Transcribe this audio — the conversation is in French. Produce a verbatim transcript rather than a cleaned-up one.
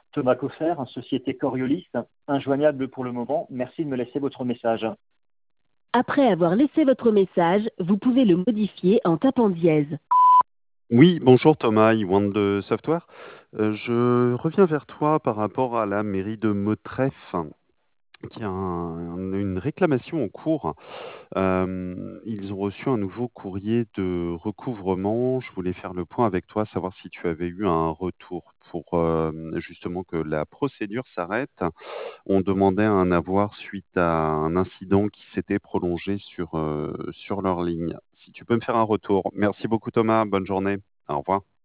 Thomas Coffer, société Coriolis, injoignable pour le moment. Merci de me laisser votre message. Après avoir laissé votre message, vous pouvez le modifier en tapant dièse. Oui, bonjour Thomas, Iwan de Software. Euh, je reviens vers toi par rapport à la mairie de Motreff, qui a un- une réclamation en cours. Euh, ils ont reçu un nouveau courrier de recouvrement. Je voulais faire le point avec toi, savoir si tu avais eu un retour pour euh, justement que la procédure s'arrête. On demandait un avoir suite à un incident qui s'était prolongé sur, euh, sur leur ligne. Si tu peux me faire un retour. Merci beaucoup Thomas, bonne journée. Au revoir.